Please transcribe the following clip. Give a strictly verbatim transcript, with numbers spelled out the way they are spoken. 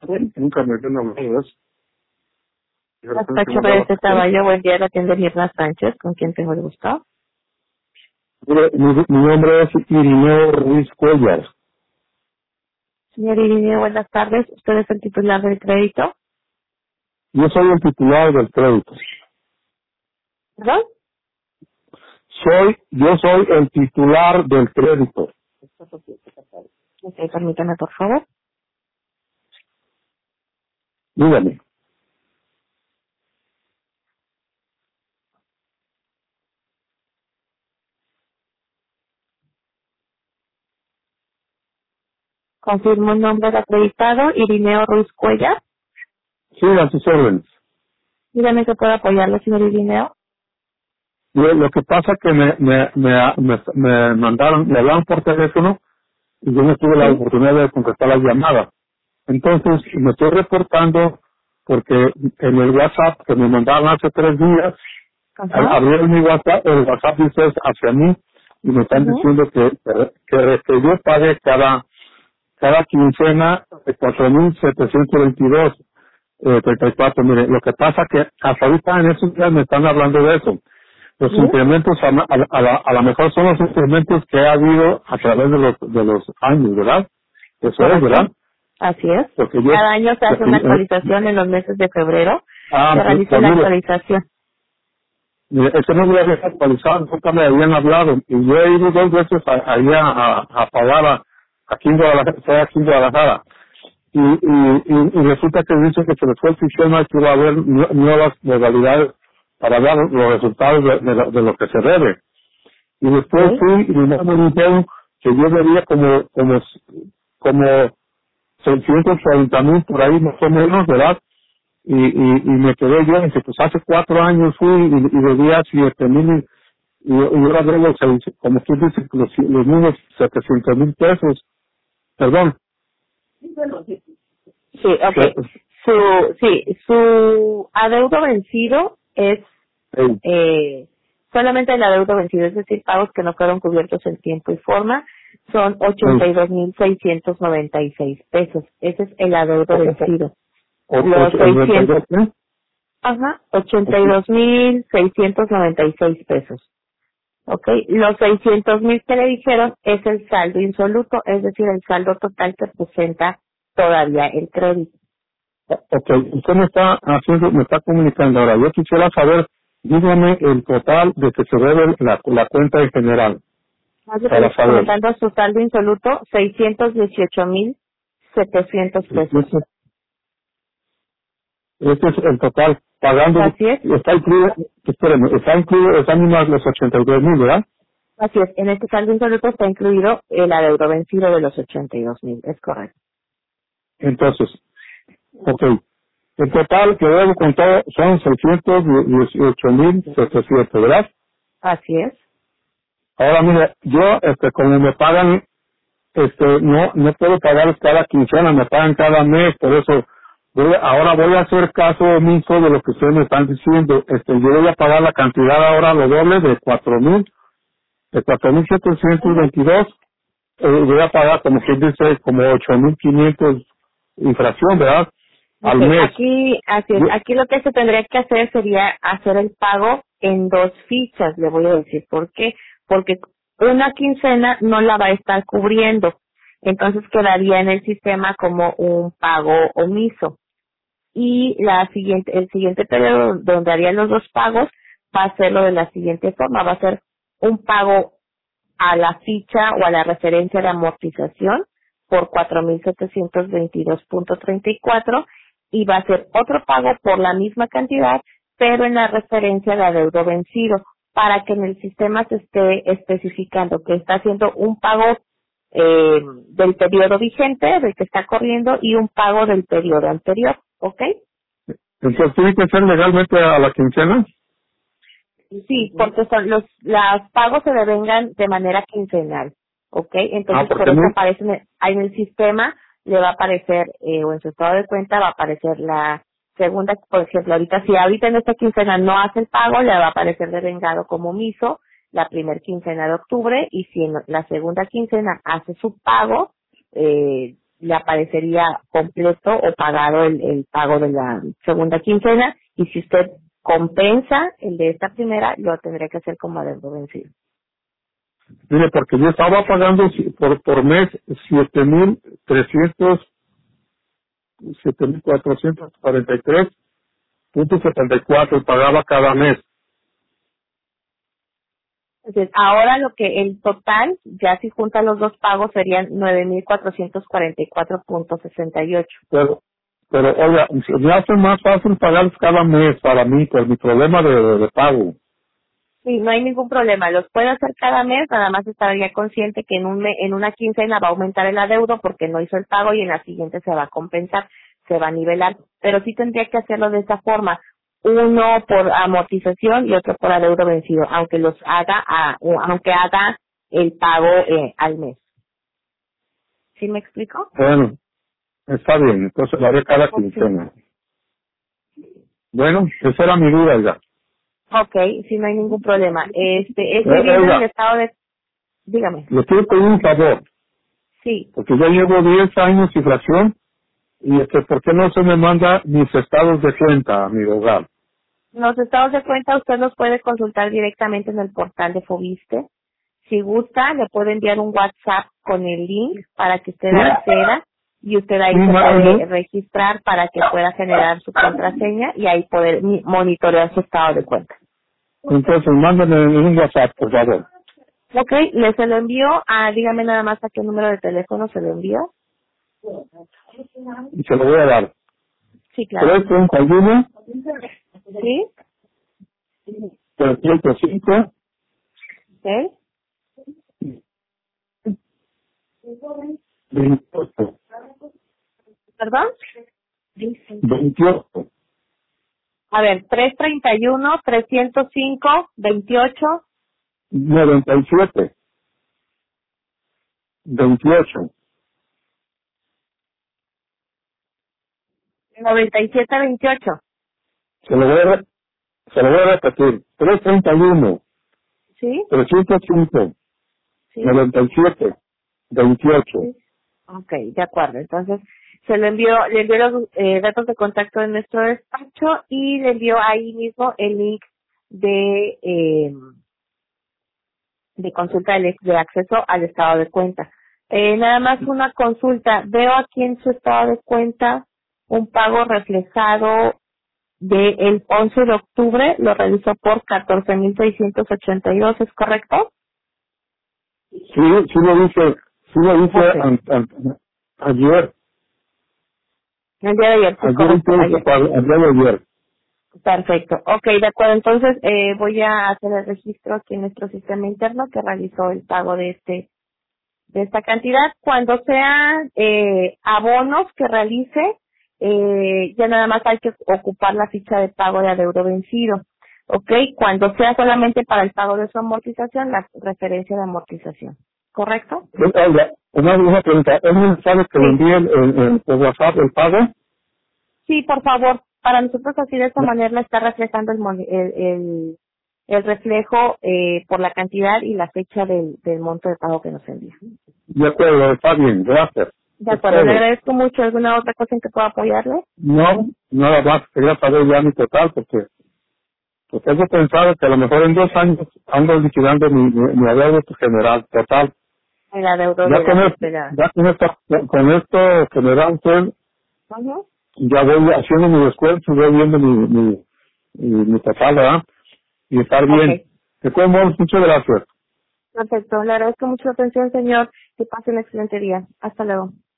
Nunca me habían hablado de eso. Y de repente Despacho me de hablaba, este caballo, buen día, la tienda Mirna Sánchez, con quien tengo el gusto. mire, mi, mi nombre es Irineo Ruiz Cuellar. Señor Irineo, buenas tardes. ¿Usted es el titular del crédito? Yo soy el titular del crédito. ¿Perdón? Soy, yo soy el titular del crédito. Ok, permítame, por favor. Dígame. Confirmo el nombre del acreditado, Irineo Ruiz Cuellar. Sí, a sus órdenes. Dígame que puedo apoyarlo, señor Irineo. Lo, lo que pasa que me, me, me, me, me mandaron, me hablaron por teléfono y yo no tuve la Sí. oportunidad de contestar las llamadas. Entonces, me estoy reportando porque en el WhatsApp que me mandaron hace tres días, al Ajá. abrir mi WhatsApp, el WhatsApp dice hacia mí y me están Ujú. diciendo que, que, que yo pague cada, cada quincena de cuatro mil setecientos veintidós eh, treinta y cuatro. Mire, lo que pasa que hasta ahorita en estos días me están hablando de eso. Los Sí. incrementos a, a, a, la- a lo mejor son los incrementos que ha habido a través de los, de los años, ¿verdad? Eso es, Correcto. ¿verdad? Así es. Porque yo, Cada año se hace porque, una eh, actualización en los meses de febrero. ah, Se pues, realiza pues la mire, actualización. mire, es que no me había actualizado, nunca me habían hablado, y yo he ido dos veces a- ahí a, a, a pagar a, aquí en Guadalajara, estoy aquí en Guadalajara, y, y, y, y resulta que dice que se les fue el sistema, que iba a haber nue- nuevas modalidades para dar los resultados de, de lo, de lo que se debe. Y después ¿Sí? fui y mi mamá me dijeron que yo debía como, como, como seiscientos cuarenta mil por ahí más o menos, ¿verdad? Y, y, y me quedé yo, dice, pues hace cuatro años fui y, y debía siete mil y, y ahora debo seis- como tú dices, los, los mismos setecientos mil pesos, perdón. Sí, ok. Se- Su, sí, su adeudo vencido es eh, eh, solamente el adeudo vencido, es decir, pagos que no fueron cubiertos en tiempo y forma, son ochenta eh, y dos mil seiscientos noventa y seis pesos. Ese es el adeudo o- o- vencido. o- Los o- el noventa y seiscientos, dos, ¿eh? ajá, ochenta y dos mil seiscientos noventa y seis pesos. Ok, los seiscientos mil que le dijeron es el saldo insoluto, es decir, el saldo total que presenta todavía el crédito. Ok, usted me está haciendo, me está comunicando ahora. Yo quisiera saber, dígame el total de que se debe la, la cuenta en general, Más de que le para estoy saber. comentando su saldo insoluto, seiscientos dieciocho mil setecientos pesos. Ese, ese es el total, pagando, Así es, está incluido, espérenme, está incluido, están más los ochenta y dos mil, ¿verdad? así es. En este saldo insoluto está incluido el adeudo vencido de los ochenta y dos mil, es correcto. Entonces, ok, el total que debo con todo son seiscientos dieciocho mil setecientos, ¿verdad? Así es. Ahora mire, yo, este, como me pagan, este, no, no puedo pagar cada quincena, me pagan cada mes, por eso, voy a- ahora voy a hacer caso omiso de lo que ustedes me están diciendo, este, yo voy a pagar la cantidad ahora lo doble de cuatro mil, de cuatro mil setecientos veintidós, eh, voy a pagar como quien dice, como ocho mil quinientos infracción, ¿verdad? Al Okay, mes. aquí, así es, Yo- aquí lo que se tendría que hacer sería hacer el pago en dos fichas, le voy a decir por qué, porque una quincena no la va a estar cubriendo, entonces quedaría en el sistema como un pago omiso. Y la siguiente, el siguiente periodo donde harían los dos pagos va a ser lo de la siguiente forma, va a ser un pago a la ficha o a la referencia de amortización por cuatro mil setecientos veintidós punto treinta y cuatro y va a ser otro pago por la misma cantidad, pero en la referencia de adeudo vencido, para que en el sistema se esté especificando que está haciendo un pago eh, del periodo vigente, del que está corriendo, y un pago del periodo anterior, ¿ok? Entonces tiene que ser legalmente a la quincena. Sí, porque son los, los pagos se devengan de manera quincenal, ¿ok? Ah, Entonces por porque eso no, aparece en el, ahí en el sistema, le va a aparecer, eh, o en su estado de cuenta va a aparecer la segunda, por ejemplo, ahorita, si ahorita en esta quincena no hace el pago, le va a aparecer devengado como omiso la primer quincena de octubre, y si en la segunda quincena hace su pago, eh, le aparecería completo o pagado el, el pago de la segunda quincena, y si usted compensa el de esta primera, lo tendría que hacer como adeudo vencido. Mire, porque yo estaba pagando si- por, por mes siete mil trescientos, siete mil cuatrocientos cuarenta y tres punto setenta y cuatro y pagaba cada mes. Entonces, ahora lo que el total, ya si juntan los dos pagos, serían nueve mil cuatrocientos cuarenta y cuatro punto sesenta y ocho. Pero, pero oiga, se me hace más fácil pagar cada mes para mí, por mi problema de, de, de pago. Sí, no hay ningún problema. Los puede hacer cada mes, nada más estaría consciente que en un me- en una quincena va a aumentar el adeudo porque no hizo el pago, y en la siguiente se va a compensar, se va a nivelar. Pero sí tendría que hacerlo de esta forma. Uno por amortización y otro por adeudo vencido, aunque los haga, a, o aunque haga el pago eh, al mes. ¿Sí me explico? Bueno, está bien, entonces lo haré cada Ok. quincena. Bueno, esa era mi duda ya. Ok, sí, no hay ningún problema. Este, es Eh, viviendo en el oiga, estado de... Dígame. le quiero pedir un favor, Sí. porque ya llevo diez años y fracción, y este, ¿por qué no se me manda mis estados de cuenta a mi hogar? Los estados de cuenta usted los puede consultar directamente en el portal de Fobiste. Si gusta, le puede enviar un WhatsApp con el link para que usted acceda, y usted ahí Sí, se ma- puede no. registrar para que pueda generar su contraseña y ahí poder mi- monitorear su estado de cuenta. Entonces, mándame un WhatsApp, por favor. Ok, le se lo envío a, dígame nada más a qué número de teléfono se lo envío. Y se lo voy a dar. Sí, claro. tres treinta y uno, Sí, trescientos cinco, ok. veintiocho, ¿Perdón? veintiocho, A ver, trescientos treinta y uno, trescientos cinco, veintiocho, noventa y siete, veintiocho. noventa y siete, veintiocho. Se lo voy a, re- se lo voy a repetir. tres treinta y uno, ¿Sí? trescientos cinco, ¿Sí? noventa y siete, veintiocho. Sí. Ok, de acuerdo. Entonces, se lo envió, le envió los eh, datos de contacto de nuestro despacho y le envió ahí mismo el link de, eh, de consulta de, de acceso al estado de cuenta. Eh, nada más una consulta. Veo aquí en su estado de cuenta un pago reflejado del once de octubre, lo realizó por catorce mil seiscientos ochenta y dos, ¿es correcto? Sí, sí lo dice, sí lo dice Ok. an- an- ayer, El día de ayer, sí, ayer correcto. hice ese Ayer. pago, ayer o ayer. Perfecto. Ok, de acuerdo. Entonces, eh, voy a hacer el registro aquí en nuestro sistema interno que realizó el pago de este de esta cantidad. Cuando sean eh, abonos que realice, eh, ya nada más hay que ocupar la ficha de pago de adeudo vencido. Ok, cuando sea solamente para el pago de su amortización, la referencia de amortización. ¿Correcto? Oiga, una, una pregunta, ¿es necesario que le Sí. envíe el, el, el- por WhatsApp el pago? Sí, por favor. Para nosotros así de esta manera está reflejando el, mon- el, el, el reflejo eh, por la cantidad y la fecha del, del monto de pago que nos envía. De acuerdo, está bien, gracias. De Es acuerdo, le todo. agradezco mucho. ¿Alguna otra cosa en que pueda apoyarle? No, nada más, quería saber ya mi total, porque, porque tengo pensado que a lo mejor en dos años ando liquidando mi, mi, mi adeudo general, total. El adeudo Ya de con la, esto, de la... ya con esto, con esto general, usted, Ujú. ya voy haciendo mi descuento, voy viendo mi, mi, mi, mi total, ¿verdad? Y estar bien. Ok, De todos modos, muchas gracias. perfecto. Le agradezco mucho la atención, señor. Que pase un excelente día. Hasta luego.